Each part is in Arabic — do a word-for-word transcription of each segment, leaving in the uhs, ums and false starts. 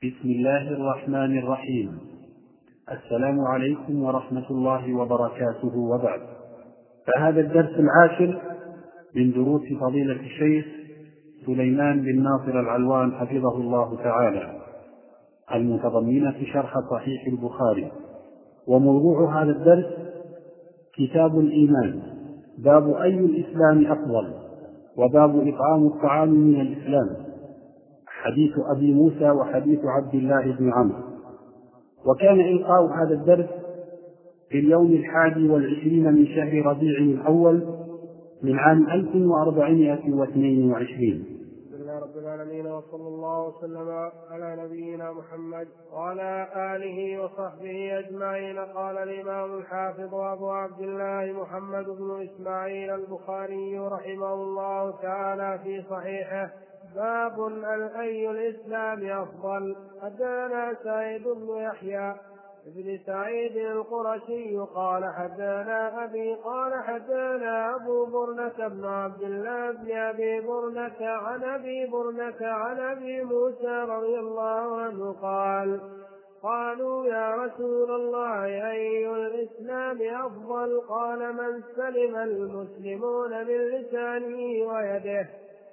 بسم الله الرحمن الرحيم. السلام عليكم ورحمة الله وبركاته، وبعد. فهذا الدرس العاشر من دروس فضيلة الشيخ سليمان بن ناصر العلوان حفظه الله تعالى، المتضمنة شرح صحيح البخاري. وموضوع هذا الدرس كتاب الإيمان، باب أي الإسلام أفضل، وباب إطعام الطعام من الإسلام، حديث أبي موسى وحديث عبد الله بن عمرو. وكان إلقاء هذا الدرس في اليوم الحادي والعشرين من شهر ربيع الأول من عام ألف وأربعمائة واثنين وعشرين. بسم الله رب العالمين، وصلى الله وسلم على نبينا محمد وعلى آله وصحبه أجمعين. قال الإمام الحافظ أبو عبد الله محمد بن إسماعيل البخاري رحمه الله تعالى في صحيحه: باب أي الإسلام أفضل. حدثنا سعيد بن يحيى ابن سعيد القرشي قال حدثنا أبي قال حدثنا أبو برنة بن عبد الله بن أبي برنة عن أبي برنة عن أبي موسى رضي الله عنه قال: قالوا يا رسول الله أي الإسلام أفضل؟ قال: من سلم المسلمون من لسانه ويده.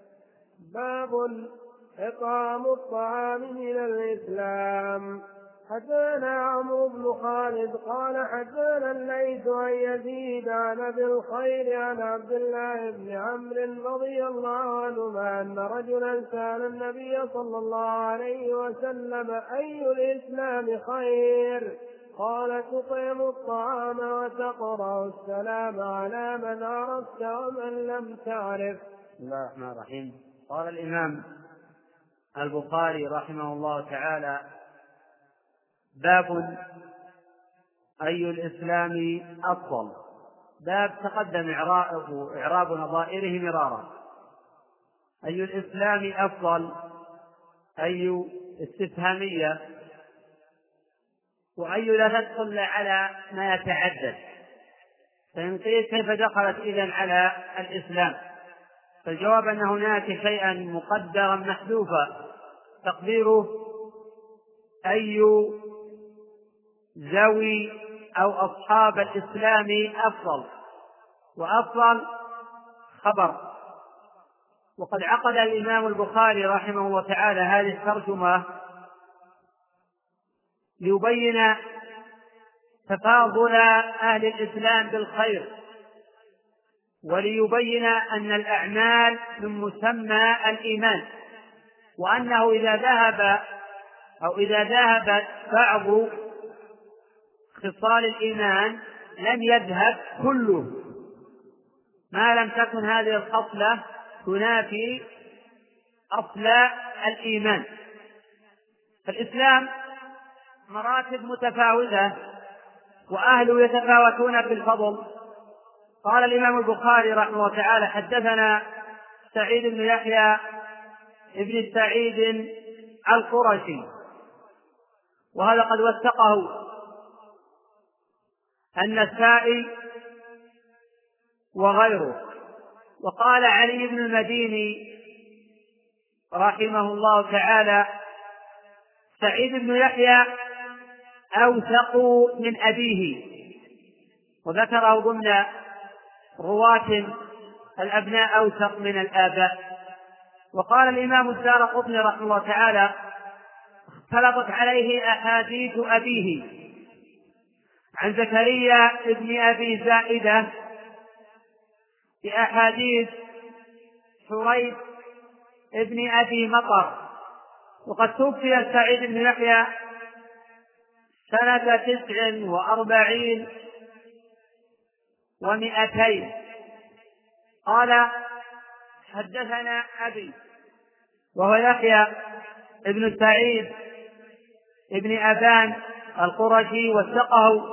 باب إطعام الطعام من الإسلام. حدثنا عمرو بن خالد قال حدثنا الليث عن يزيد عن أبي الخير عن عبد الله بن عمرو رضي الله عنهما أن رجلا سأل النبي صلى الله عليه وسلم: أي الإسلام خير؟ قال: تطعم الطعام وتقرأ السلام على من عرفت ومن لم تعرف. بسم الله الرحمن الرحيم. قال الإمام البخاري رحمه الله تعالى: باب أي الإسلام أفضل. باب تقدم إعراب نظائره مرارا. أي الإسلام أفضل، أي استفهامية، وأي لا تدخل على ما يتعدد، فإن قيل كيف دخلت إذن على الإسلام؟ فالجواب أن هناك شيئا مقدرا محذوفا تقديره أي ذوي أو أصحاب الإسلام أفضل، وأفضل خبر. وقد عقد الإمام البخاري رحمه الله تعالى هذه الترجمة ليبين تفاضل أهل الإسلام بالخير، وليبين أن الأعمال من مسمى الإيمان، وأنه إذا ذهب أو إذا ذهبت بعض خصال الإيمان لم يذهب كله، ما لم تكن هذه الخصلة تنافي أصل الإيمان. فالإسلام مراتب متفاوتة وأهله يتفاوتون في الفضل. قال الإمام البخاري رحمه الله تعالى: حدثنا سعيد بن يحيى ابن سعيد القرشي، وهذا قد وثقه النسائي وغيره. وقال علي بن المديني رحمه الله تعالى: سعيد بن يحيى أوثق من أبيه، وذكره ضمن رواة الأبناء أوثق من الآباء. وقال الإمام الدارقطني رحمه الله تعالى: اختلطت عليه أحاديث أبيه عن زكريا ابن أبي زائدة بأحاديث حريث ابن أبي مطر. وقد توفي سعيد بن يحيى سنة تسع وأربعين ومئتين. قال: حدثنا أبي، وهو يحيى ابن سعيد ابن أبان القرشي، وثقه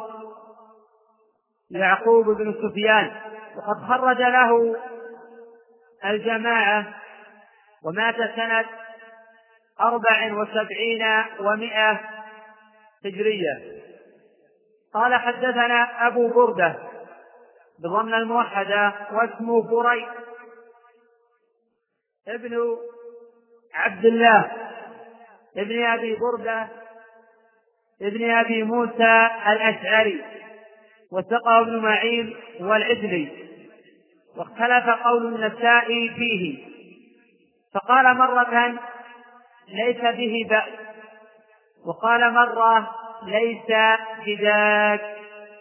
يعقوب بن سفيان، وقد خرج له الجماعة، ومات سنة أربع وسبعين ومئة هجرية. قال: حدثنا أبو بردة بضم الموحدة واسمه بريد ابن عبد الله ابن أبي بردة ابن أبي موسى الأشعري، وثقه ابن معين والعجلي، واختلف قول النسائي فيه، فقال مرة ليس به بأس، وقال مرة ليس بذاك.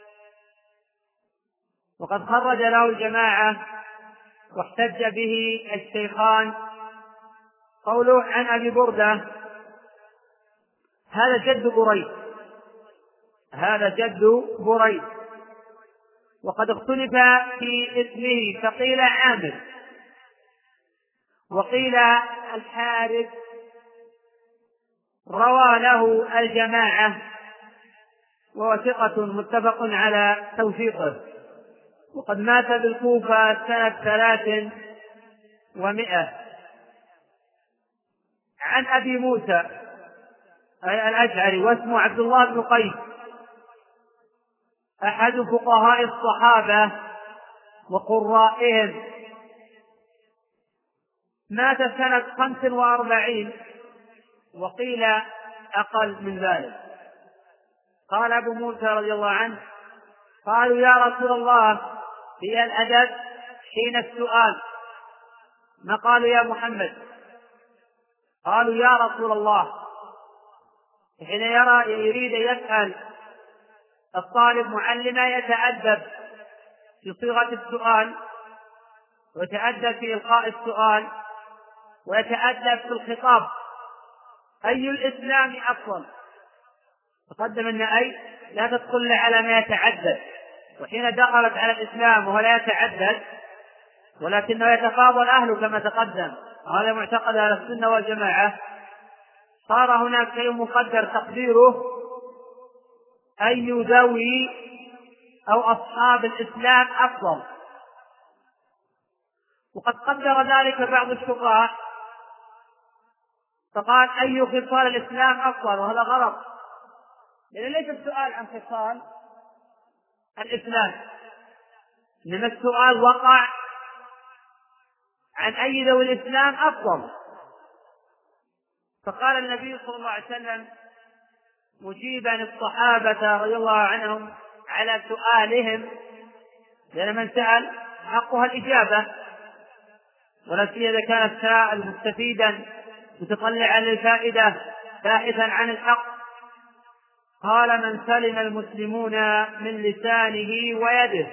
وقد خرج له الجماعة واحتج به الشيخان. قوله عن أبي بردة هذا جد بريد، هذا جد بريد، وقد اختلف في اسمه، فقيل عامر وقيل الحارث. روى له الجماعة وهو ثقة متفق على توثيقه، وقد مات بالكوفة سنة ثلاث ومائة. عن أبي موسى الأشعري واسمه عبد الله بن قيس، أحد فقهاء الصحابة وقرائهم، مات سنة خمس وأربعين، وقيل أقل من ذلك. قال أبو موسى رضي الله عنه: قالوا يا رسول الله في الأدب حين السؤال، ما قالوا يا محمد، قالوا يا رسول الله، حين يرى يريد يسأل الطالب معلما يتأدب في صيغة السؤال، ويتأدب في إلقاء السؤال، ويتأدب في الخطاب. أي الإسلام أفضل؟ تقدم أن أي لا تدخل على ما يتعدد، وحين دخلت على الإسلام وهو لا يتعدد ولكنه يتفاضل أهله كما تقدم، وهذا معتقد أهل السنة والجماعة، صار هناك شيء مقدر تقديره أي ذوي أو أصحاب الإسلام أفضل. وقد قدر ذلك بعض الفقهاء فقال أي خصال الإسلام أفضل، وهذا غلط، لأن ليس السؤال عن خصال الإسلام، إنما السؤال وقع عن أي ذوي الإسلام أفضل. فقال النبي صلى الله عليه وسلم مجيبا الصحابة رضي الله عنهم على سؤالهم، لأن من سأل حقها الإجابة، ولا سيما إذا كان السائل مستفيدا متطلعا للفائدة باحثا عن الحق. قال من سلم المسلمون من لسانه ويده.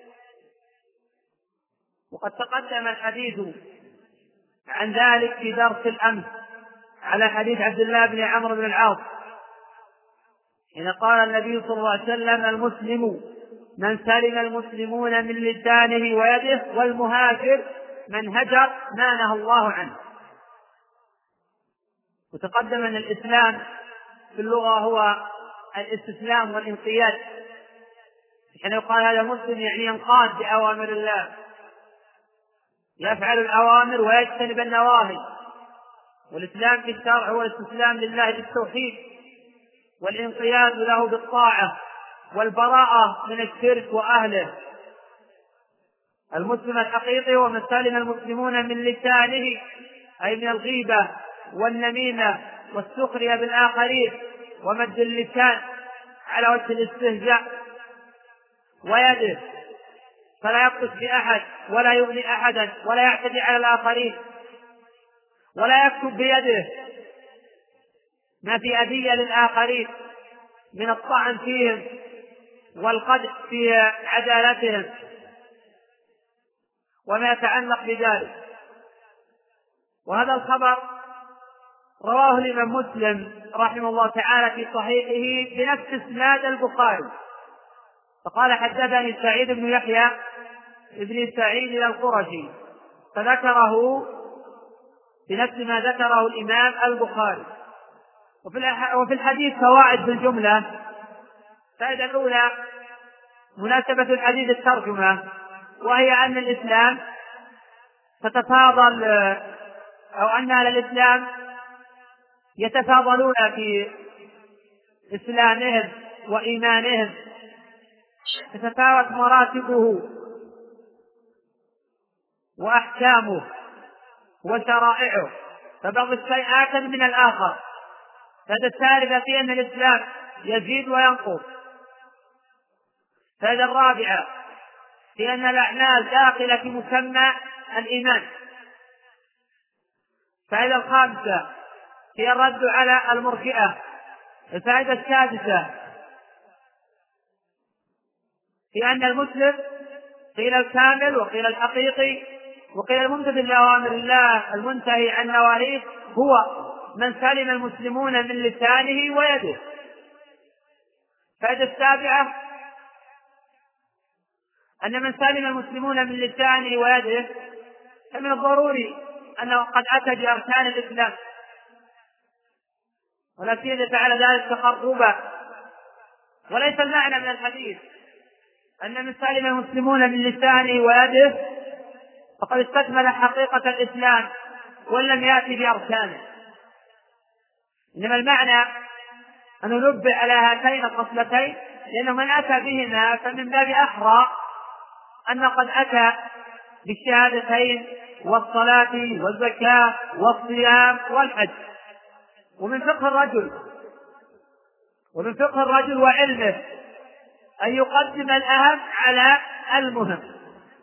وقد تقدم الحديث عن ذلك في درس الأمس على حديث عبد الله بن عمرو بن العاص، حين قال النبي صلى الله عليه وسلم المسلم من سلم المسلمون من لسانه ويده، والمهاجر من هجر ما نهى الله عنه. وتقدم أن الإسلام في اللغة هو الاستسلام والانقياد، حين يقال هذا مسلم يعني ينقاد بأوامر الله، يفعل الأوامر ويجتنب النواهي. والإسلام في الشرع هو الاستسلام لله بالتوحيد، والانقياد له بالطاعة، والبراءة من الشرك وأهله. المسلم الحقيقي هو من سلم المسلمون من لسانه، أي من الغيبة والنميمة والسخرية بالآخرين ومد اللسان على وجه الاستهزاء، ويده فلا يبطش بأحد ولا يؤذي أحدا ولا يعتدي على الآخرين، ولا يكتب بيده ما في أذية للآخرين من الطعن فيهم والقدح في عدالتهم وما يتعلق بذلك. وهذا الخبر رواه الإمام مسلم رحمه الله تعالى في صحيحه بنفس اسناد البخاري، فقال حدثني سعيد بن يحيى ابن سعيد القرشي، فذكره بنفس ما ذكره الإمام البخاري. وفي الحديث فوائد بالجملة. الفائدة الأولى مناسبة الحديث الترجمة، وهي أن الإسلام تتفاضل أو أن أهل الإسلام يتفاضلون في إسلامهم وإيمانهم، تتفاوت مراتبه وأحكامه وشرائعه، فبعض الشيء آكد من الآخر، الفائدة الثالثة في أن الإسلام يزيد وينقص. الفائدة الرابعة في أن الأعمال داخلة في مسمى الإيمان. الفائدة الخامسة هي الرد على المرجئة. الفائدة السادسة في أن المسلم قيل الكامل وقيل الحقيقي وقيل الممتثل لأوامر الله المنتهي عن نواهيه هو من سلم المسلمون من لسانه ويده. الفائدة السابعة أن من سلم المسلمون من لسانه ويده فمن الضروري أنه قد أتى بأركان الإسلام، ولا سيما فعل ذلك تقربا. وليس المعنى من الحديث أن من سلم المسلمون من لسانه ويده فقد استكمل حقيقة الإسلام ولم يأتي بأركانه، إنما المعنى أن ننبه على هاتين الخصلتين، لأن من أتى بهما فمن باب أحرى أن قد أتى بالشهادتين والصلاة والزكاة والصيام والحج. ومن فقه الرجل ومن فقه الرجل وعلمه أن يقدم الأهم على المهم،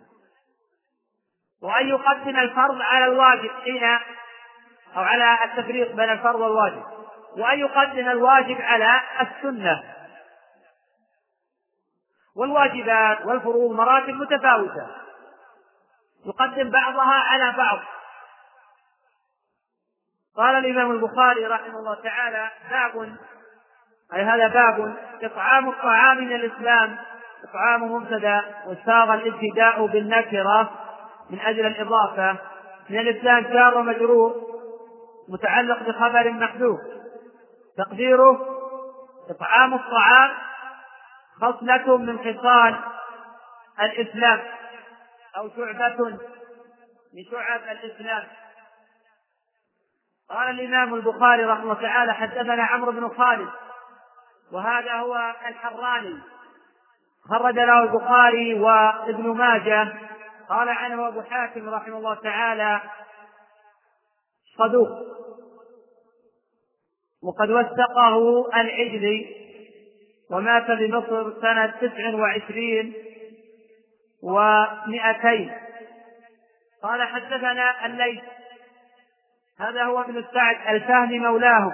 وأن يقدم الفرض على الواجب حين أو على التفريق بين الفرض والواجب، وأن يقدم الواجب على السنة. والواجبات والفروض مراتب متفاوتة يقدم بعضها على بعض. قال الإمام البخاري رحمه الله تعالى: باب، أي هذا باب إطعام الطعام من الإسلام. إطعام مبتدأ وساغ الابتداء بالنكرة من أجل الإضافة. من الإسلام جار ومجرور متعلق بخبر محذوف، تقديره إطعام الطعام خصلة من خصال الإسلام أو شعبة من شعب الإسلام. قال الإمام البخاري رحمه الله تعالى: حدثنا عمرو بن خالد، وهذا هو الحراني، خرج له البخاري وابن ماجه. قال عنه أبو حاتم رحمه الله تعالى: صدوق، وقد وثقه العجلي، ومات بمصر سنة تسع وعشرين ومئتين. قال حدثنا الليث، هذا هو ابن سعد الفهمي مولاهم،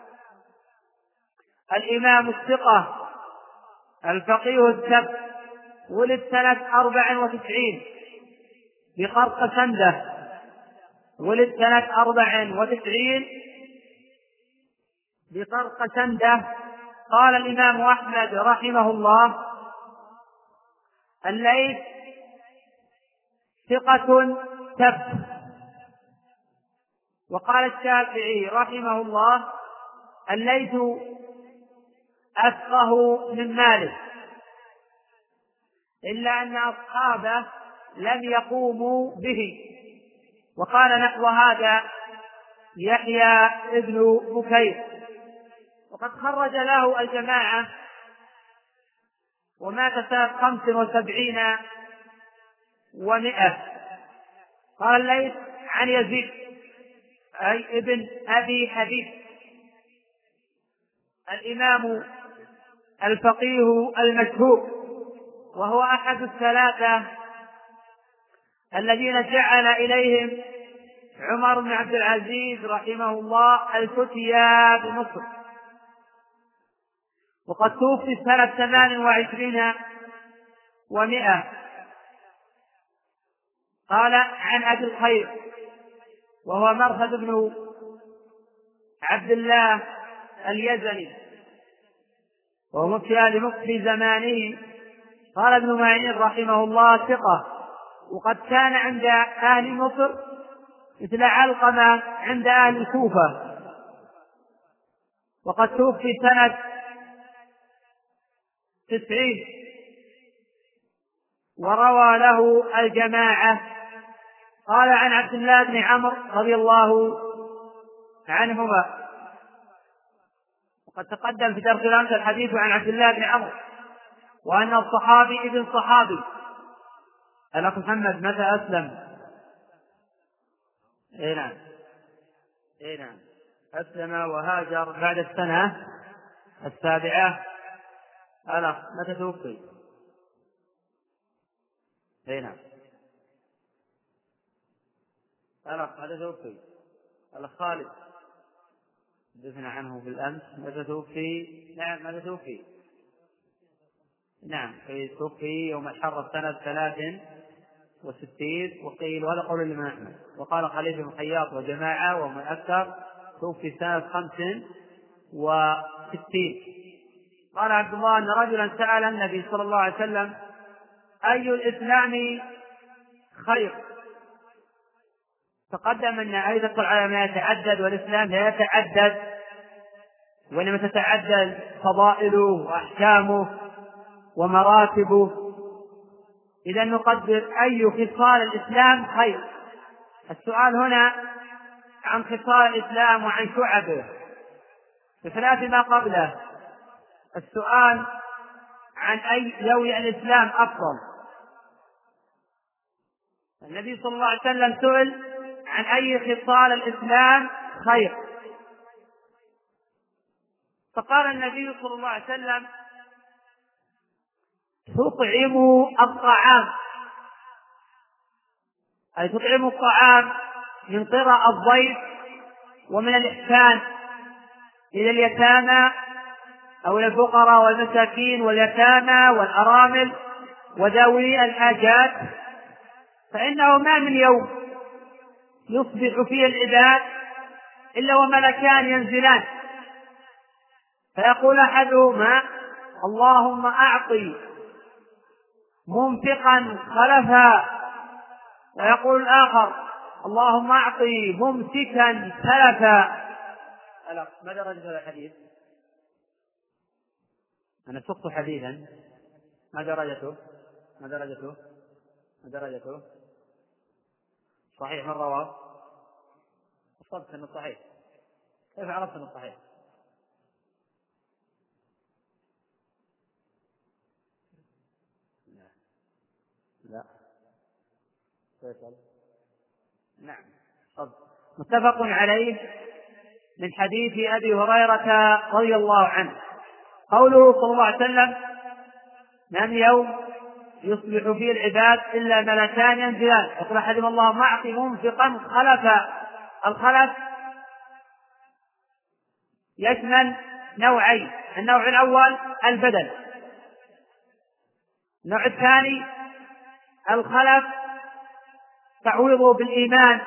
الإمام الثقة الفقيه الثبت، ولد سنة أربع وتسعين بقرقسندة، ولد سنة أربع وتسعين بقرقسندة. قال الإمام أحمد رحمه الله: الليث ثقة ثبت. وقال الشافعي رحمه الله: الليث أفقه من مالك، إلا أن أصحابه لم يقوموا به. وقال نحو هذا يحيى ابن بكير، وقد خرج له الجماعة، ومات سنة خمس وسبعين ومئة. قال الليث عن يزيد أي ابن أبي حبيب، الإمام الفقيه المشهور، وهو أحد الثلاثة الذين جعل إليهم عمر بن عبد العزيز رحمه الله الفتيا بمصر. وقد توفي سنة ثمان وعشرين ومئة. قال عن أبي الخير، وهو مرثد بن عبد الله اليزني، وهو مفتي لمفتي زمانه. قال ابن معين رحمه الله: ثقة، وقد كان عند أهل مصر مثل علقمة عند أهل الكوفة. وقد توفي سنة تسعين، وروى له الجماعة. قال عن عبد الله بن عمرو رضي الله عنهما، وقد تقدم في درس الأمس الحديث عن عبد الله بن عمرو، وأن الصحابي ابن صحابي. الأخ محمد متى أسلم؟ إيه نعم إيه نعم أسلم وهاجر بعد السنة السابعة. الأخ متى توفي؟ أي نعم. الأخ متى توفي؟ الأخ خالد حدثنا عنه بالأمس. متى توفي؟ نعم متى توفي؟ نعم توفي يوم الحر سنة ثلاث وستين، وقيل وهذا قول الإمام أحمد، وقال خليفة بن خياط وجماعة ومن أكثر توفي سنة خمس وستين. قال عبد الله أن رجلا سأل النبي صلى الله عليه وسلم أي الإسلام خير؟ تقدم أن آية تدخل على ما يتعدد، والإسلام لا يتعدد، وإنما تتعدد فضائله وأحكامه ومراتبه. إذا نقدر أي خصال الإسلام خير. السؤال هنا عن خصال الإسلام وعن شعبه بخلاف ما قبله. السؤال عن أي ذوي الإسلام أفضل. النبي صلى الله عليه وسلم سئل عن أي خصال الإسلام خير، فقال النبي صلى الله عليه وسلم تطعموا الطعام، أي تطعموا الطعام من قراء الضيف ومن الإحسان إلى اليتامى أو الفقراء والمساكين واليتامى والأرامل وذوي الحاجات، فإنه ما من يوم يصبح فيه العباد إلا وملكان ينزلان، فيقول أحدهما اللهم أعطي منفقا خلفا، ويقول الآخر اللهم أعطي ممسكا تلفا. ما درجة هذا الحديث؟ أنا سقت حديثا. ما درجته؟ ما درجته؟ ما درجته؟ صحيح من رواه؟ أصبت أنه صحيح. كيف عرفت أنه صحيح؟ لا لا فيصل. نعم صد. متفق عليه من حديث أبي هريرة رضي الله عنه قوله صلى الله عليه وسلم ما من يوم يصبح فيه العباد إلا ملكان ينزلان، يقول أحدهما اللهم أعط منفقا خلفا. الخلف يشمل نوعين، النوع الأول البدن، النوع الثاني الخلف تعويضه بالإيمان،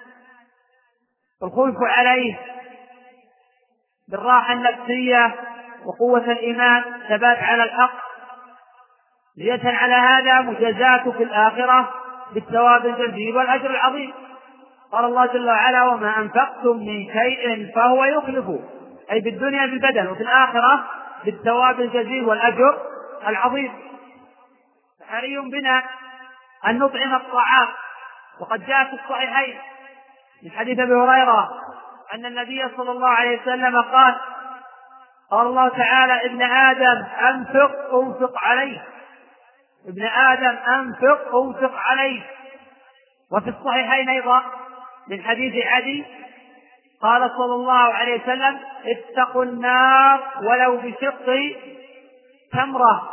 الخلف عليه بالراحة النفسية وقوة الإيمان، ثبات على الحق، زيادة على هذا مجازاته في الآخرة بالثواب الجزيل والأجر العظيم. قال الله جل وعلا وما أنفقتم من شيء فهو يخلفه، أي بالدنيا بالبدن، وفي الآخرة بالثواب الجزيل والأجر العظيم. حري بنا أن نطعم الطعام، وقد جاء في الصحيحين من حديث أبي هريرة أن النبي صلى الله عليه وسلم قال قال الله تعالى ابن آدم أنفق أنفق عليه، ابن آدم أنفق أنفق عليه. وفي الصحيحين أيضا من حديث عدي قال صلى الله عليه وسلم اتقوا النار ولو بشق تمرة.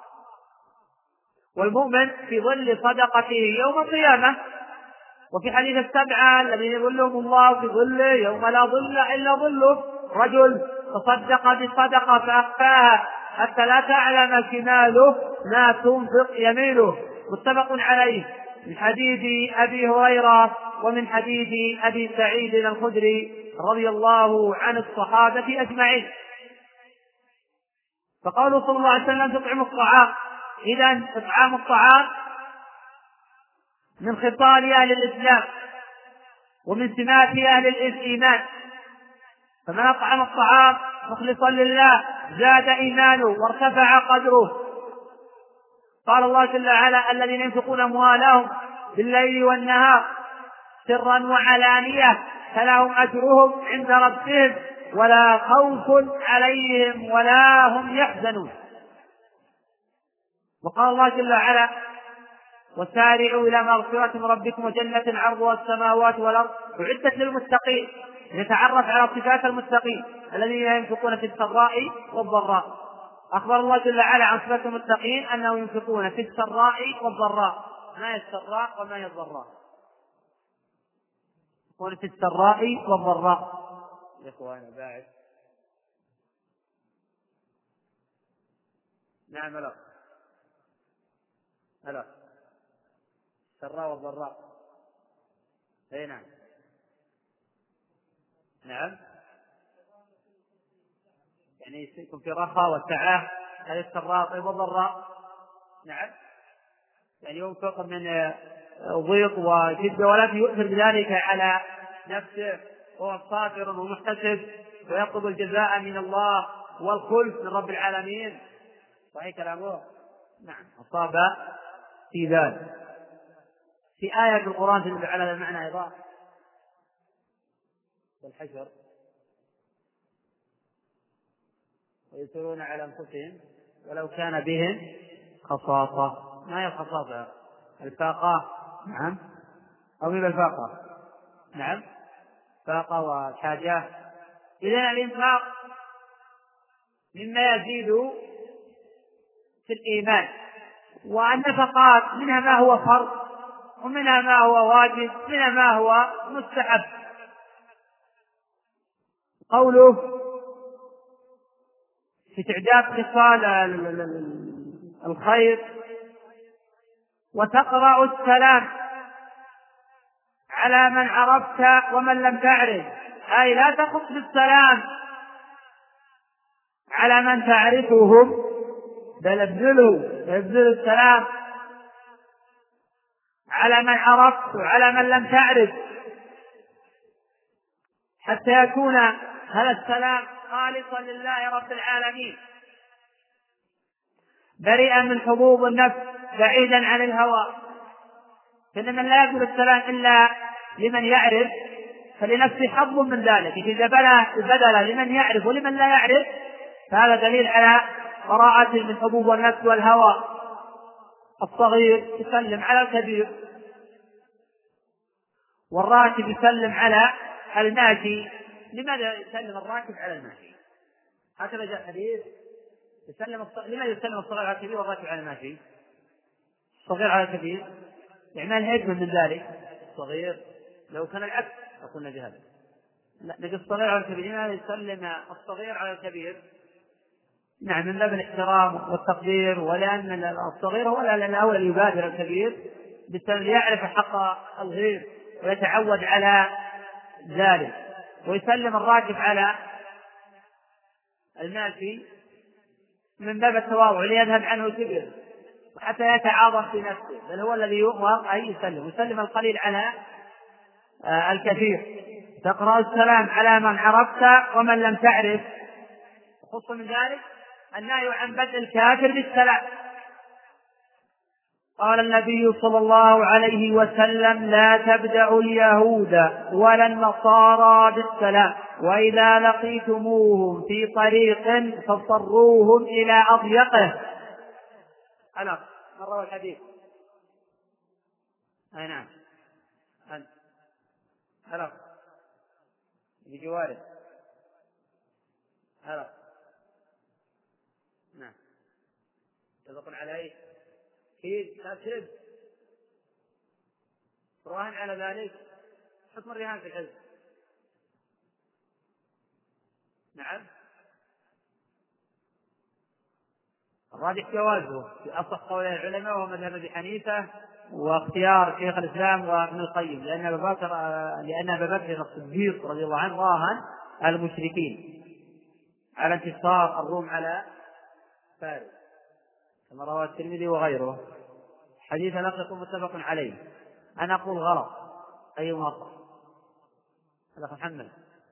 والمؤمن في ظل صدقته يوم القيامة. وفي حديث السبعة الذين يظلهم الله في ظله يوم لا ظل إلا ظله رجل تصدق بصدقة فأخفاها حتى لا تعلم شماله ما تنفق يمينه. متفق عليه من حديث أبي هريرة ومن حديث أبي سعيد الخدري رضي الله عن الصحابة أجمعين. فقالوا صلى الله عليه وسلم تطعم الطعام، إذن إطعام الطعام من خصال أهل الإسلام ومن سمات أهل الإيمان، فمن أطعم الطعام مخلصا لله زاد إيمانه وارتفع قدره. قال الله جل وعلا الذين ينفقون أموالهم بالليل والنهار سرا وعلانية فلهم أجرهم عند ربهم ولا خوف عليهم ولا هم يحزنون. وقال الله جل وعلا وسارعوا إلى مغفرة من ربكم وجنة عرضها السماوات والأرض أعدت للمتقين. نتعرف على صفات المتقين الذين ينفقون في السراء والضراء. أخبر الله جل وعلا عن صفات المتقين أنهم ينفقون في السراء والضراء. ما هي السراء وما هي الضراء؟ يقول في السراء والضراء. يا إخوانا باعث. نعم لا لا السراء والضراء. اي نعم نعم يعني يكون في رخاء وسعة. هذه السراء طيب والضراء. نعم يعني ينفق من ضيق وشدة ولكن يؤثر بذلك على نفسه وهو صابر ومحتسب ويطلب الجزاء من الله والخلف من رب العالمين. صحيح كلامه. نعم أصاب في ذلك. في آية في القرآن تدل على هذا المعنى أيضا والحشر ويؤثرون على أنفسهم ولو كان بهم خصاصة. ما هي الخصاصة؟ الفاقة. نعم أو من الفاقة. نعم فاقة والحاجة. إذن الإنفاق مما يزيد في الإيمان. والنفقات منها ما هو فرض ومنها ما هو واجب منها ما هو مستحب. قوله في تعداد خصال الخير وتقرأ السلام على من عرفت ومن لم تعرف، أي لا تخص بالسلام على من تعرفهم بل ابذله ابذل السلام على من عرفت وعلى من لم تعرف حتى يكون هذا السلام خالصا لله رب العالمين بريئا من حظوظ النفس بعيدا عن الهوى. فإن من لا يبذل السلام إلا لمن يعرف فلنفسه حظ من ذلك. إذا بذل لمن يعرف ولمن لا يعرف فهذا دليل على براءته من حظوظ النفس والهوى. الصغير يسلم على الكبير والراكب يسلم على الماشي. لماذا يسلم الراكب على الماشي؟ هكذا جاء الحديث. يسلم الصغير. لماذا يسلم الصغير على الكبير والراكب على الماشي؟ الصغير على الكبير يعني ما الحكمة من ذلك؟ الصغير لو كان العكس أقول بهذا. لا لكن الصغير على الكبير. لماذا يسلم الصغير على الكبير؟ نعم من باب الاحترام والتقدير ولأن الصغير هو الأول يبادر الكبير ليعرف حق الغير ويتعود على ذلك. ويسلم الراكب على الماشي من باب التواضع ليذهب عنه الكبر وحتى يتعاظم في نفسه بل هو الذي يؤمر أن يسلم. يسلم القليل على الكثير. تقرأ السلام على من عرفت ومن لم تعرف. خص من ذلك النهي عن بدء الكافر بالسلام. قال النبي صلى الله عليه وسلم لا تبدأوا اليهود ولا النصارى بالسلام وإذا لقيتموهم في طريق فاضطروهم إلى أضيقه. أنا مرة الحديث. أي نعم أنت أنا بجواره هلا نعم تذكر عليه كيد تأكد راهن على ذلك حكم الرهان في الحزب. نعم الراجح جوازه في أصح قول العلماء وهو مذهب أبي حنيفة واختيار شيخ الإسلام وابن القيم لأن أبا بكر لأن أبا بكر الصديق رضي الله عنه راهن على المشركين على انتصار الروم على فارس كما رواه الترمذي وغيره. حديث لقط متفق عليه. أنا أقول غلط. أي مرة هذا محمد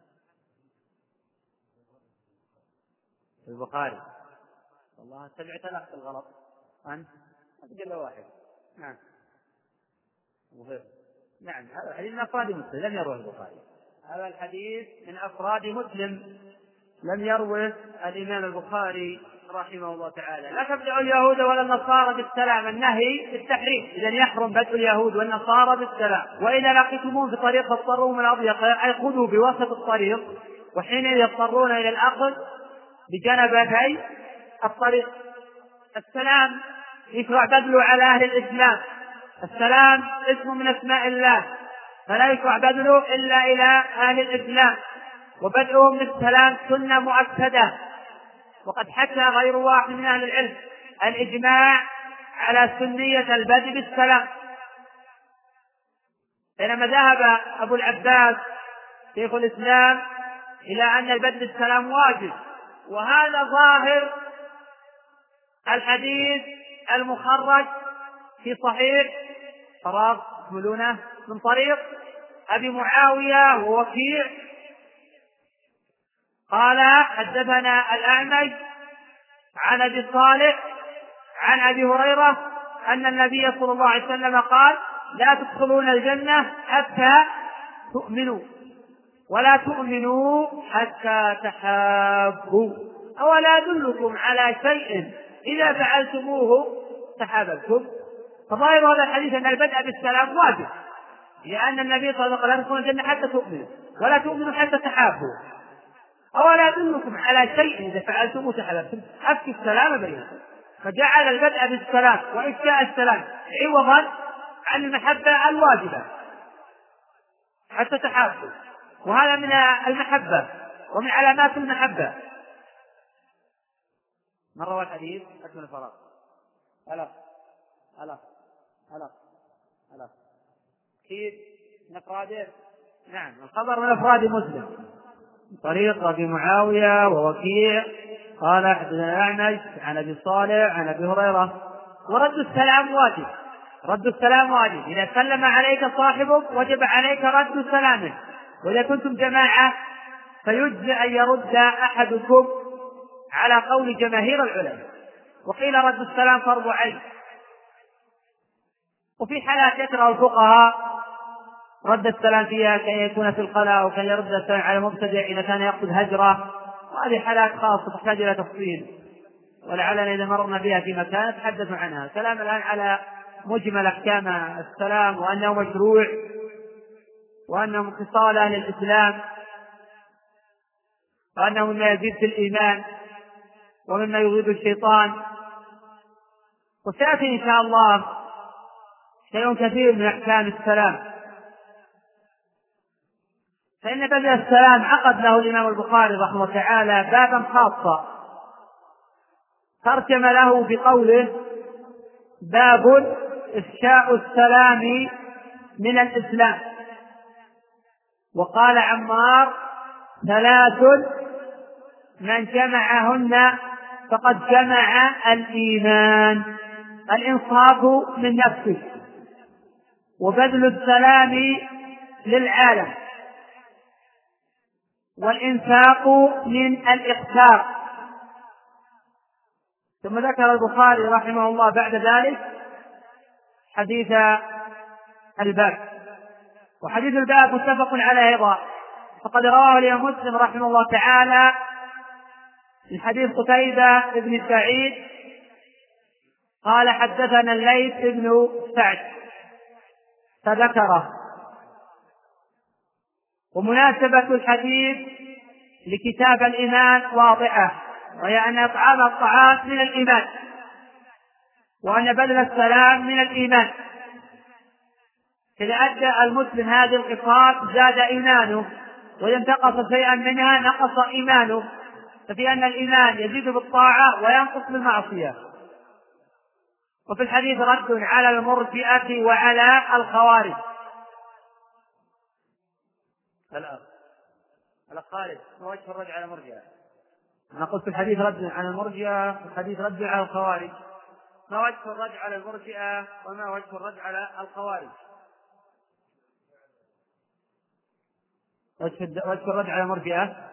البخاري والله سمعت لك الغلط أنت أتقل واحد. نعم مغير. نعم هذا الحديث من أفراد مسلم لم يروه البخاري. هذا الحديث من أفراد مسلم لم يروه الإمام البخاري رحمه الله تعالى: لا تبدأ اليهود ولا النصارى بالسلام، النهي بالتحريم، إذا يحرم بدء اليهود والنصارى بالسلام. وإذا لقيتموهم في طريق فاضطروا من أضيق، أي خذوا بوسط الطريق، وحين يضطرون إلى الأخذ بجنبتي الطريق. السلام يشرع بذله على أهل الإسلام، السلام اسم من أسماء الله، فلا يشرع بذله إلا إلى أهل الإسلام، وبدءهم بالسلام سنة مؤكدة. وقد حكى غير واحد من أهل العلم الإجماع على سنية البدء بالسلام، بينما ذهب أبو العباس شيخ الإسلام إلى أن البدء بالسلام واجب، وهذا ظاهر الحديث المخرج في صحيح فراغ تحملونه من طريق أبي معاوية ووكيع قال: حدثنا الأعمش عن أبي صالح عن أبي هريرة أن النبي صلى الله عليه وسلم قال: لا تدخلون الجنة حتى تؤمنوا، ولا تؤمنوا حتى تحابوا، أولا أدلكم على شيء إذا فعلتموه تحاببتم. فظاهر هذا الحديث أن البدء بالسلام واجب، لأن النبي صلى الله عليه وسلم قال: لا تدخلون الجنة حتى تؤمنوا، ولا تؤمنوا حتى تحابوا، أولا أدلكم على شيء إذا فعلتموه تحاببتم، أفشوا السلام بينكم. فجعل البدء بالسلام وإفشاء السلام عوضا عن المحبة الواجبة حتى تحابوا، وهذا من المحبة ومن علامات المحبة. من روى الحديث؟ أكمل الفراغ. ألا ألا ألا ألا كيف نقراده؟ نعم، الخبر من أفراد مسلم طريق أبي معاوية ووكيع قال: حدثنا الأعمش عن أبي صالح عن أبي هريرة. ورد السلام واجب، رد السلام واجب، إذا سلم عليك صاحبك وجب عليك رد سلامه، وإذا كنتم جماعة فيجزئ أن يرد أحدكم على قول جماهير العلماء. وقيل رد السلام فرض عين. وفي حالات يكره الفقهاء رد السلام فيها كي يكون في الخلاء، وكي يرد السلام على المبتدع إذا كان يقصد هجره، وهذه حالات خاصة تحتاج إلى تفصيل، ولعلنا إذا مررنا بها في مكان نتحدث عنها. كلام الآن على مجمل أحكام السلام، وأنه مشروع، وأنه من خصال أهل الإسلام، وأنه مما يزيد في الإيمان ومما يغيظ الشيطان. وسيأتي إن شاء الله شيء كثير من أحكام السلام، فإن بدء السلام عقد له الإمام البخاري رحمه الله تعالى بابا خاصا ترجم له بقوله: باب إفشاء السلام من الإسلام. وقال عمار: ثلاث من جمعهن فقد جمع الإيمان: الإنصاف من نفسه، وبذل السلام للعالم، والإنفاق من الإخسار. ثم ذكر البخاري رحمه الله بعد ذلك حديث الباب. وحديث الباب متفق عليه أيضا، فقد رواه الإمام مسلم رحمه الله تعالى من حديث قتيبة بن سعيد قال: حدثنا الليث بن سعد فذكره. ومناسبة الحديث لكتاب الإيمان واضحة، وهي أن إطعام الطعام من الإيمان، وأن بذل السلام من الإيمان. إذا أدى المسلم هذه الخصال زاد إيمانه، وإذا انتقص شيئا منها نقص إيمانه، ففي أن الإيمان يزيد بالطاعة وينقص بالمعصية. وفي الحديث رد على المرجئة وعلى الخوارج. الأخ الأخ خالد، ما وجه الرد على المرجئة؟ أنا قلت في الحديث رد على المرجئة، في الحديث رد على الخوارج. ما وجه الرد على المرجئة وما وجه الرد على الخوارج؟ وجه الرد على المرجئة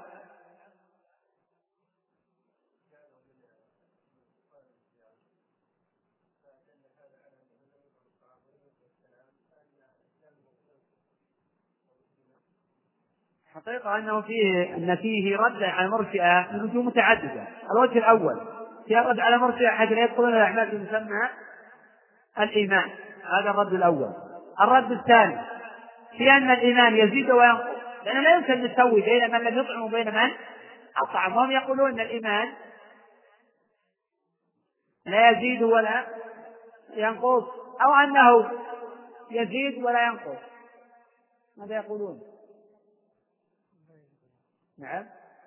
حقيقة أنه فيه أن فيه رد على المرجئة من وجوه متعددة. الوجه الأول يرد على مرجئة حيث لا يدخلون الأعمال في مسمى الإيمان. هذا الرد الأول. الرد الثاني في أن الإيمان يزيد وينقص، لأنه لا يمكن أن نسوي بين من لم يطعم وبين من أطعم. هم يقولون أن الإيمان لا يزيد ولا ينقص، أو أنه يزيد ولا ينقص. ماذا يقولون؟ نعم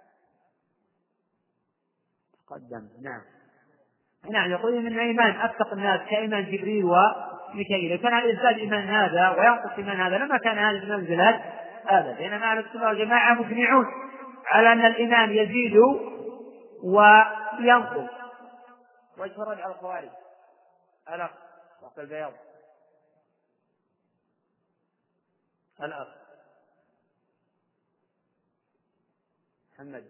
تقدم. نعم نعم يقولون من الإيمان أتقى الناس كإيمان جبريل وميكائيل. لو كان الإنسان إيمان هذا وينقص إيمان هذا لما كان هذه المنزلة هذا، بينما أهل السنة والجماعة مجمعون على أن الإيمان يزيد وينقص. ويتفرج على الخوارج الأخ وقت البياض الأخ محمد.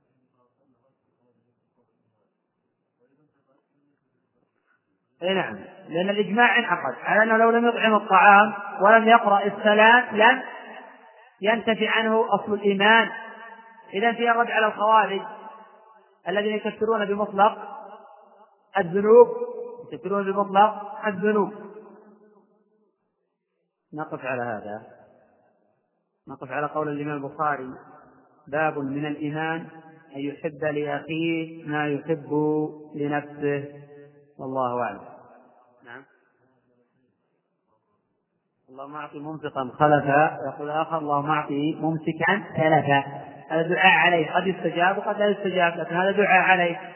اي نعم، لأن الإجماع انعقد على أنه لو لم يطعم الطعام ولم يقرأ السلام لم ينتفي عنه أصل الإيمان. إذن في الرد على الخوارج الذين يكفرون بمطلق الذنوب، يكفرون بمطلق الذنوب. نقف على هذا، نقف على قول الإمام البخاري: باب من الإيمان أن يحب لأخيه ما يحب لنفسه، والله أعلم. نعم. اللهم أعطي ممسكا خلفا، يقول آخر: اللهم أعطي ممسكا تلفا. هذا دعاء عليه، قد يستجاب وقد لا يستجاب، لكن هذا دعاء عليه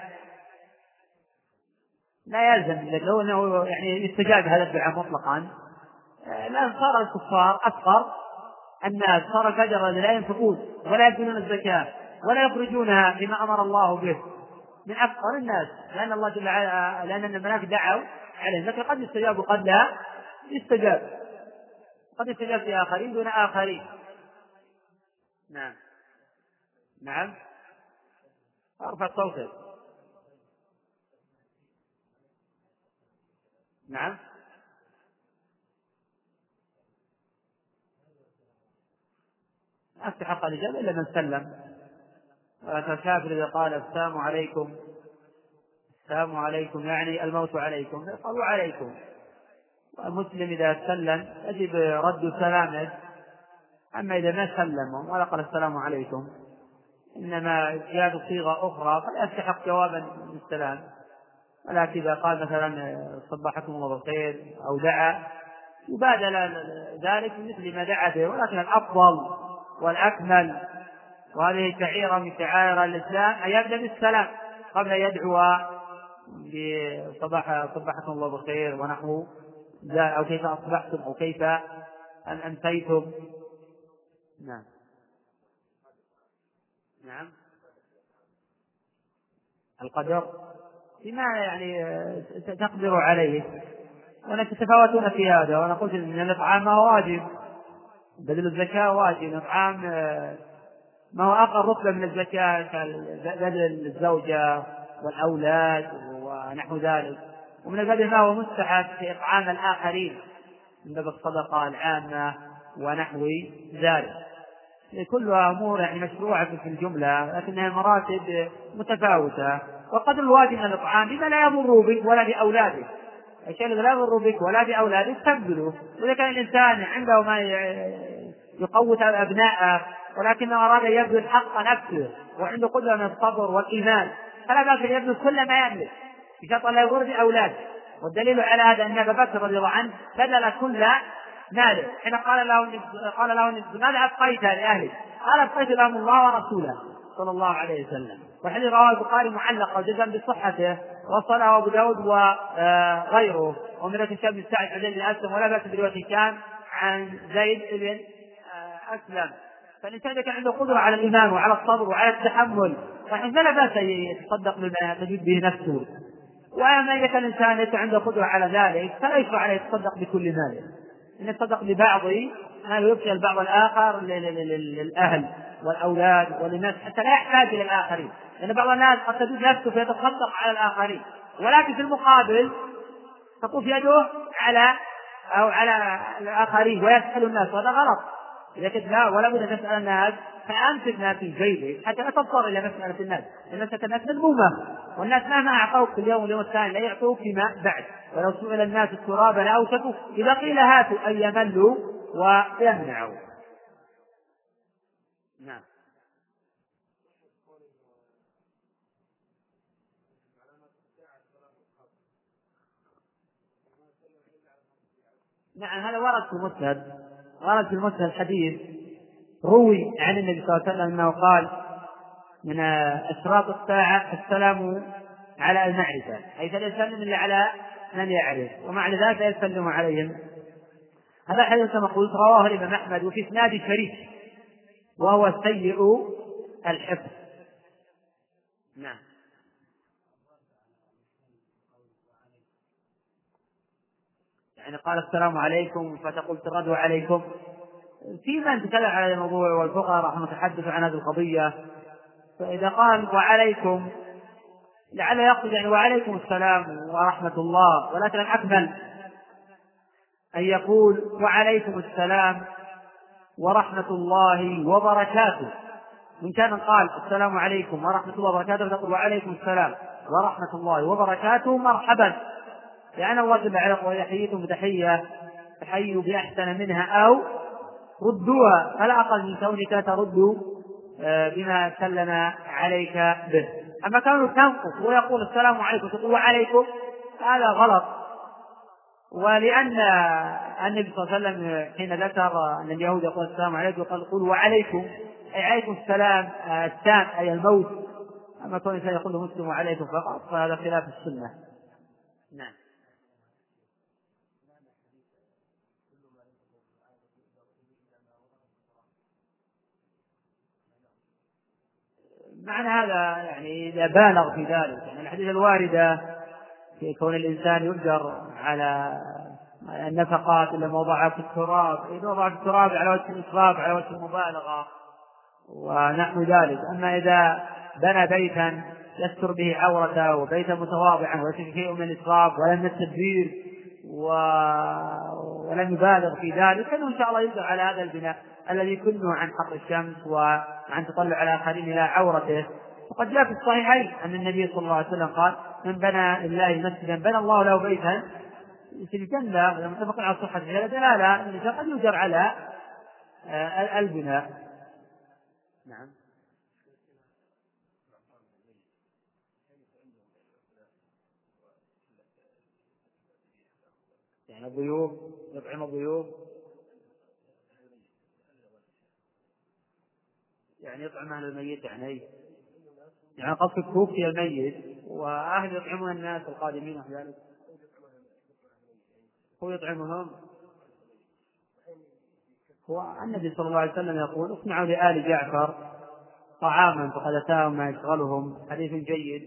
لا يلزم. لو أنه يعني يستجاب هذا الدعاء مطلقا، لا صار الكفار أكثر الناس، صار الفجر لا ينفقون ولا يدون الزكاة ولا يخرجونها بما أمر الله به من أكثر الناس، لأن الله جل وعلا لأن الملائكة دعوا عليه. لكن قد يستجاب وقد لا يستجاب، قد يستجاب في آخرين دون آخرين. نعم نعم أرفع صوتك. نعم أستحق الإجابة إلا من سلم. فالكافر إذا قال السلام عليكم السلام عليكم يعني الموت عليكم، قالوا عليكم. والمسلم إذا سلم يجب رد سلامه. أما إذا ما سلم ولا قال السلام عليكم إنما جاء صيغة أخرى فلا يستحق جوابا بالسلام. ولكن إذا قال مثلا صبحكم الله بالخير أو دعا يبادل ذلك مثل ما دعا به. ولكن الأفضل والأكمل، وهذه شعيرة من شعائر الإسلام، أن يبدأ بالسلام قبل أن يدعو بصباح صبحكم الله بالخير ونحو أو كيف أصبحتم أو كيف أمسيتم. نعم نعم القدر بما يعني تقدر عليه، ونتفاوتون في هذا. وأنا قلت أن الإطعام واجب، بدل الزكاة واجب. الإطعام ما هو أقل رتبة من الزكاة كبدل الزوجة والأولاد ونحو ذلك، ومن البدل ما هو مستحب في إطعام الآخرين من باب الصدقة العامة ونحو ذلك. كلها أمور يعني مشروعة في الجملة، لكنها مراتب متفاوتة. وقدر الواجب من الإطعام بما لا يضر بك ولا بأولادك، الشيء الذي لا يضر بك ولا بأولادك تبذله. وإذا كان الإنسان عنده ما يقوت أبناءه ولكنه أراد أن يبذل حق نفسه وعنده قدرة من الصبر والإيمان فلا بأس أن يبذل كل ما يملك بشرط لا يضر بأولاده. والدليل على هذا أن أبا بكر رضي الله عنه بذل كل ماله حين قال له قال له ماذا أبقيت لأهلك؟ قال أبقيت لهم الله ورسوله صلى الله عليه وسلم. والحديث رواه البخاري معلقا جزما بصحته وصله أبو داود وغيره. ومن هشام بن سعد عن زيد بن أسلم ولا بأس برواية هشام عن زيد بن أسلم. فالإنسان إذا كان عنده قدرة على الإيمان وعلى الصبر وعلى التحمل فلا بأس يتصدق بما تجد به نفسه. وأما إذا كان الإنسان ليس عنده قدرة على ذلك فلا يشرع عليه يتصدق بكل ماله، إن يتصدق ببعض ما يبقي البعض الآخر للأهل والأولاد وللناس حتى لا يحتاج إلى الآخرين، لأن بعض الناس قد تجد نفسه فيتصدق على الآخرين ولكن في المقابل تطوف يده على أو على الآخرين ويسأل الناس، وهذا غلط. إذا كنت لا ولا بد تسأل الناس فأمسك ما في جيبك حتى لا تضطر إلى مسألة الناس، لأن مسألة الناس مذمومة والناس مهما أعطوك في اليوم واليوم الثاني لا يعطوك فيما بعد. ولو سئل الناس التراب لأوشكوا إذا قيل هاتوا أن يملوا ويمنعوا. نعم. نعم هذا ورد في المسند، ورد في المسند الحديث روي عن النبي صلى الله عليه وسلم أنه قال من أشراط الساعة السلام على المعرفة، أي فلا يسلم إلا على من يعرف، ومعنى ذلك يسلم عليهم. هذا حديث كما قلت رواه الإمام أحمد وفي إسناد شريك وهو سيء الحفظ. نعم. يعني قال السلام عليكم فتقول ترد عليكم، في من تكلم على الموضوع والفقهاء رحمه تحدث عن هذه القضية، فإذا قال وعليكم لعل يقصد يعني وعليكم السلام ورحمة الله، ولكن الأكمل أن يقول وعليكم السلام ورحمة الله وبركاته. من كان قال السلام عليكم ورحمة الله وبركاته فتقول وعليكم السلام ورحمة الله وبركاته مرحبا، لأن الله جل وعلا وإذا حييتم بتحية فحيوا بأحسن منها أو ردوها، فلا أقل من كونك ترد بما سلم عليك به. أما كانوا تنقص ويقول السلام عليكم تقول وعليكم هذا غلط. ولأن النبي صلى الله عليه وسلم حين ذكر أن اليهود يقول السلام عليكم قال قولوا وعليكم أي عليكم السلام التام أي الموت. أما كون الإنسان يقول له مسلم وعليكم فقط فهذا خلاف السنة. نعم. معنى هذا يعني إذا بالغ في ذلك، يعني الحديث الواردة في كون الإنسان يقدر على النفقات إلا موضعها في التراب، إذا وضع في التراب على وجه الإسراف على وجه المبالغة ونحو ذلك. أما إذا بنى بيتا يستر به عورته وبيتا متواضعا وليس شيء من الإسراف ولا من التدبير و... ولم يبالغ في ذلك فإنه إن شاء الله يقدر على هذا البناء الذي كله عن حر الشمس وعن تطلع على آخرين إلى عورته. وقد جاء في الصحيحين أن النبي صلى الله عليه وسلم قال من بنى لله مسجدا بنى الله له بيتا في الجنة، متفق على صحة هذا دلالة أن قد يجر على البناء. نعم. يعني الضيوف يطعم الضيوف يعني يطعم أهل الميت، يعني يعني قصد الكوفي الميت وأهل يطعمون الناس القادمين وذلك هو يطعمهم. هو النبي صلى الله عليه وسلم يقول اصنعوا لآل جعفر طعاما فقد أتاهم ما يشغلهم، حديث جيد.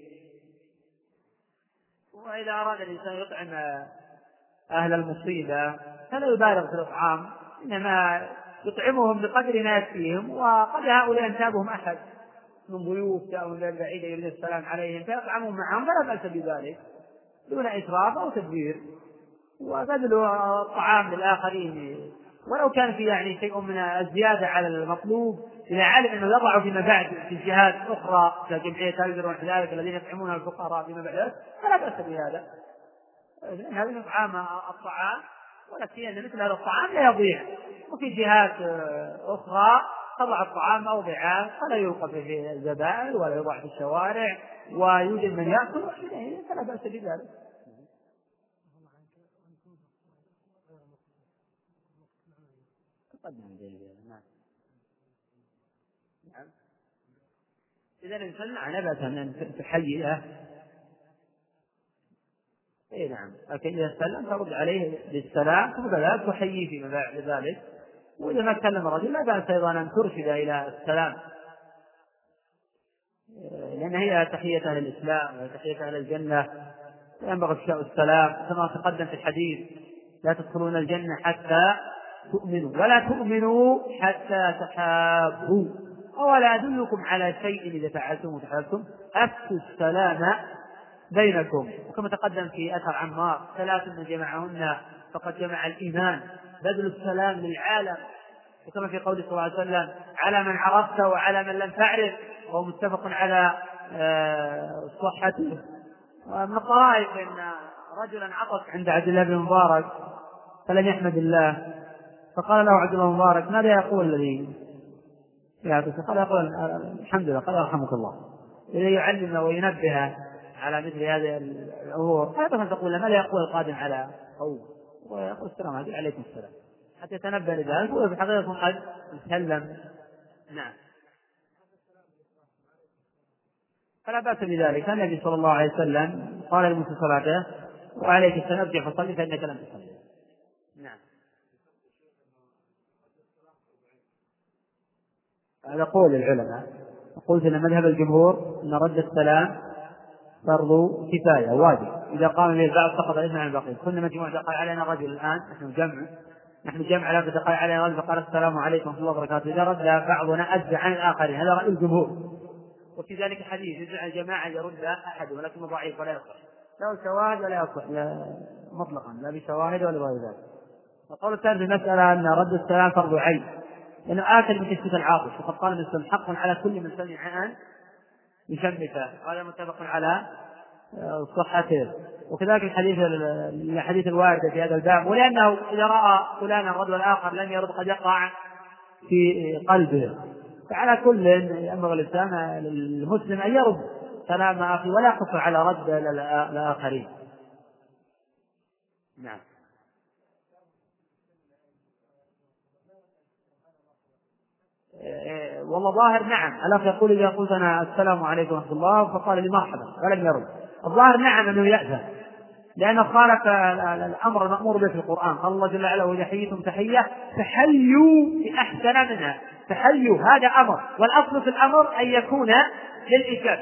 وإذا أراد الإنسان يطعم أهل المصيبة فلا يبالغ في الإطعام، إنما يطعمهم بقدر ما يكفيهم، وقد هؤلاء انتابهم أحد من ضيوف جاءوا من البعيد يريد السلام عليهم فيطعمون معهم فلا بأس بذلك دون إسراف أو تدبير، وبذل الطعام للآخرين ولو كان في يعني شيء من الزيادة على المطلوب إذا علم أنه يضع فيما بعد في جهات أخرى كجمعية تاجر وكذلك الذين يطعمون الفقراء فيما بعد فلا بأس بهذا. هذا إطعام الطعام، ولكن أن مثل هذا الطعام لا يضيع، وفي جهات أخرى تضع الطعام موضعا فلا يوقف في الزبائن ولا يوضع في الشوارع ويوجد من يأكل فلا بأس بذلك. نعم. إذا الإنسان نبت أن تحييه اي نعم، لكن اذا سلم ترد عليه بالسلام ثم لا تحييه فيما بعد ذلك. واذا ما تكلم الرجل لا باس ايضا ان ترشد الى السلام، لان هي تحيه اهل الاسلام وتحيه اهل الجنه، ينبغي افشاء السلام كما تقدم في الحديث لا تدخلون الجنه حتى تؤمنوا ولا تؤمنوا حتى تحابوا، اولا ادلكم على شيء اذا فعلتم وتحاببتم افشوا السلام بينكم. وكما تقدم في أثر عمار ثلاث من جمعهن فقد جمع الإيمان بذل السلام للعالم، وكما في قول صلى الله عليه وسلم على من عرفت وعلى من لم تعرف، وهو متفق على صحته. ومن الطرائف أن رجلا عطس عند عبد الله بن مبارك فلم يحمد الله، فقال له عبد الله بن مبارك: ماذا يقول الذي يعطس؟ قال: يقول الحمد لله. قال: يرحمك الله. إذا يعلم وينبه على مثل هذه الأمور هذا تقول له: ماذا يقول القادم على قوم؟ ويقول: السلام عليكم السلام، حتى يتنبه لذلك. هو في الحقيقة قد سلم. نعم، فلا بأس بذلك. النبي صلى الله عليه وسلم قال لموسى صلاته: وعليك السلام ارجع فصلي فإنك لم تصلي. نعم، هذا قول العلماء. قلت أن مذهب الجمهور أن رد السلام فرض كفاية واجب، إذا قام به البعض سقط الإثم عن الباقي. كنا مجموعة دخل علينا رجل الآن، نحن جمع نحن جمع لا دخل علينا رجل فقال: السلام عليكم ورحمة الله وبركاته. إذا رد بعضنا أجزى عن الآخرين، هذا رأي الجمهور. وفي ذلك حديث يجعل الجماعة يرد أحد ولكنه ضعيف ولا يصح، لا شواهد ولا يصح مطلقا، لا بشواهد ولا بغير ذلك. القول الثاني في المسألة أن رد السلام فرض عين، لأنه آكل من كسبة العاطش، وقد قال المسلم: حق على كل من سمع أن يشمته. هذا متفق على صحته. وكذلك الحديث الحديث الوارد في هذا الباب، ولأنه إذا رأى فلانا الرد والآخر لم يرد قد يقع في قلبه. فعلى كل ينبغي الإنسان المسلم أن يرد سلام أخي ولا يقصر على رد الآخرين. نعم، والله ظاهر نعم. الأخ يقول: إذا قلت أنا السلام عليكم ورحمة الله فقال لي مرحبا ولم يرد، الظاهر نعم أنه يأذن، لأنه خالف الأمر المأمور به في القرآن. قال الله جل وعلا: وإذا حييتم تحية فحيوا بأحسن منها. فحيوا هذا أمر، والأصل في الأمر أن يكون للإيجاب.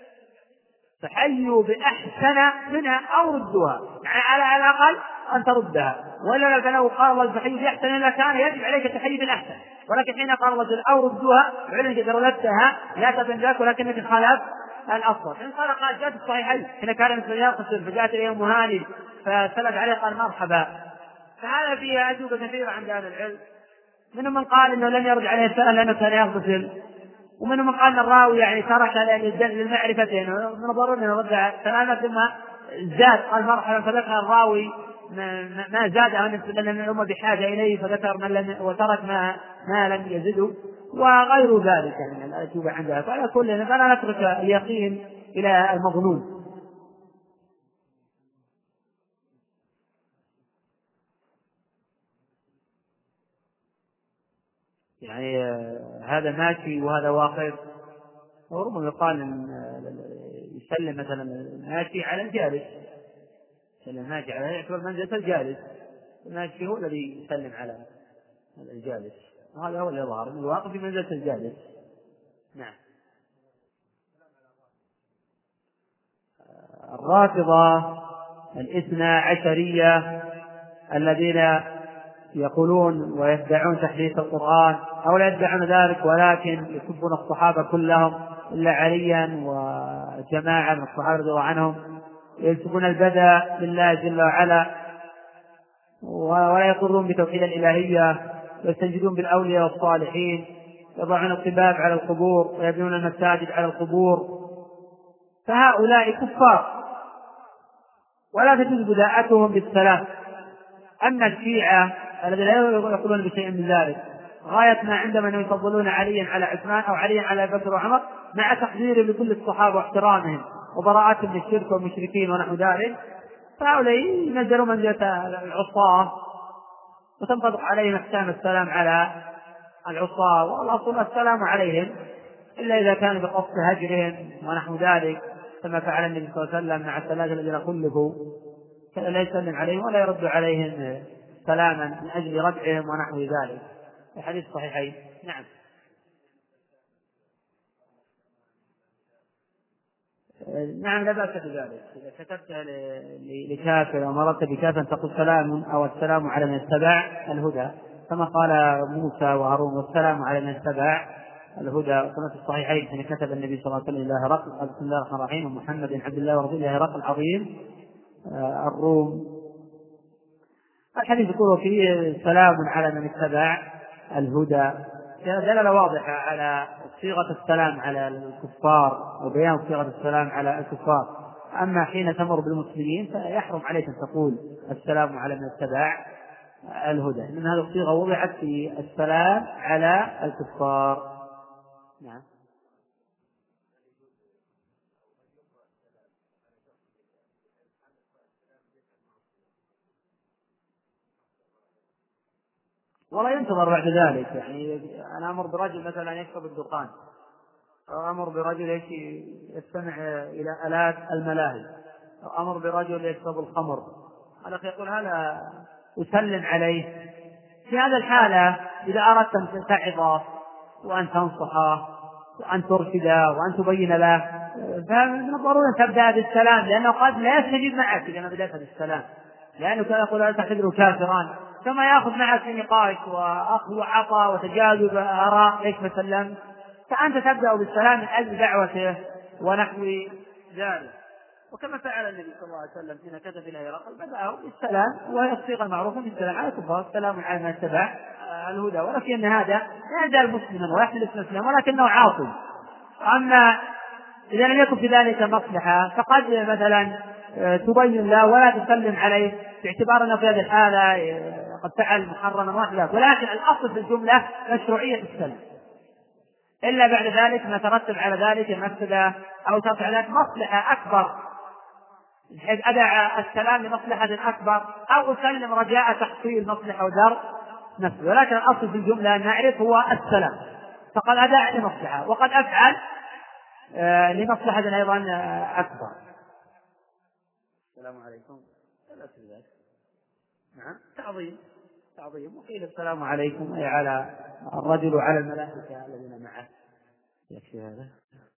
فحيوا بأحسن منها أو ردوها، يعني على الأقل أن تردها. ولا فلو قال الله فحيوا بأحسن منها كان يجب عليك التحيي بالأحسن، ولكن حين قال الله جل أو ردوها فعلا إذا ردتها لا تبن ذاك ولكنك خالف الأصل. إن قال قال جاءت الصحيحين حين كان مثل يقصر فجاءت اليوم مهاني فسلت عليه قال مرحبا. فهذا فيه أجوبة كثيرة عند أهل العلم. منهم من قال إنه لم يرد عليه السؤال لأنه كان يغتسل، ومنهم من قال إن الراوي يعني ترك للمعرفتين من ضروري أن يرد سلامة ثم زاد قال مرحبا، فذكر الراوي ما زاد لأن الأمة بحاجة إليه فذكر ما لم وترك ما, ما لم يزده وغير ذلك من الأجوبة عندها. فعلى كل فلا نترك اليقين إلى المظنون. يعني هذا ماشي وهذا واقف، وربما يقال إن يسلم مثلا ماشي على الجالس، يسلم ماشي على يعتبر منزلة الجالس، الماشي هو الذي يسلم على الجالس، وهذا هو اللي يظهر الواقف في منزلة الجالس. نعم. الرافضة الاثنى عشرية الذين يقولون ويدعون تحريف القرآن أو لا يدعون ذلك ولكن يسبون الصحابة كلهم إلا عليا وجماعة من الصحابة رضي الله عنهم، يسبون البدء لله جل وعلا ولا يقرون بتوحيد الإلهية، ويستنجدون بالأولياء والصالحين، يضعون القباب على القبور ويبنون المساجد على القبور. فهؤلاء كفار ولا تجوز بداءتهم بالسلام. أما الشيعة الذين لا يقولون بشيء من ذلك غاية ما عندما أنهم يفضلون عليا على عثمان أو عليا على بكر وعمر مع تقدير لكل الصحابة واحترامهم وبراءتهم من الشرك والمشركين ونحو ذلك، فهؤلاء ينزلوا منزلة العصاة وتنطبق عليهم أحكام السلام على العصاة، والأصل السلام عليهم إلا إذا كان بقصد هجرهم ونحو ذلك كما فعل النبي صلى الله عليه وسلم مع الثلاثة الذين خلفوا، كان لا يسلم عليهم ولا يرد عليهم سلاما من أجل ردعهم ونحو ذلك. الحديث صحيحين. نعم. نعم لا بأس بذلك. إذا كتبت لكافر أو مررت بكافر تقول سلام أو السلام على من اتبع الهدى كما قال موسى وهارون والسلام على من اتبع الهدى، كما في الصحيحين حين كتب النبي صلى الله عليه وسلم إلى هرقل قال بسم الله الرحمن الرحيم ومحمد عبد الله ورسوله هرقل العظيم الروم. الحديث يقول فيه سلام على من اتبع الهدى. دلالة واضحة على صيغة السلام على الكفار وبيان صيغة السلام على الكفار. أما حين تمر بالمسلمين فيحرم عليك أن تقول السلام على من اتبع الهدى، لأن هذه الصيغة وضعت في السلام على الكفار. نعم. ولا ينتظر بعد ذلك، يعني أنا أمر برجل مثلا يشرب الدخان، أو أمر برجل يستمع إلى آلات الملاهي، أو أمر برجل يشرب الخمر، هذا يقول هذا أسلم عليه. في هذا الحالة إذا أردت أن تعظه وأن تنصحه وأن ترشده وأن تبين له فمن الضروري أن تبدأ بالسلام، لأنه قد لا يستجيب معك إذا ما بدأت بالسلام، لأنه كان يقول لا تعتبره كافرا، ثم يأخذ معك في نقاش وأخذ وعطى وتجاذب آراء ليش ما سلم، فأنت تبدأ بالسلام من أجل دعوته ونحو ذلك. وكما فعل النبي صلى الله عليه وسلم حين كتب إلى هرقل بدأه بالسلام، وهي الصيغة المعروفة بالسلام على الكفار، السلام على من اتبع الهدى، ولكن هذا لا يزال مسلما ويحمل اسم الإسلام ولكنه عاصي. أما إذا لم يكن في ذلك مصلحة فقد مثلا تبين له ولا تسلم عليه باعتبار أنه في هذه الحالة قد فعل محرما واحدا، ولكن الأصل في الجملة مشروعية السلام، إلا بعد ذلك ما ترتب على ذلك مفسدة أو ترتب على ذلك مصلحة أكبر بحيث أدع السلام لمصلحة أكبر، أو أسلم رجاء تحصيل مصلحة ودرء نفسه، ولكن الأصل في الجملة أن نعرف هو السلام، فقد أدع لمصلحة وقد أفعل آه لمصلحة أيضا آه أكبر. السلام عليكم. نعم تعظيم تعظيم وقيل السلام عليكم أي على الرجل وعلى الملائكة الذين معه، يكفي هذا.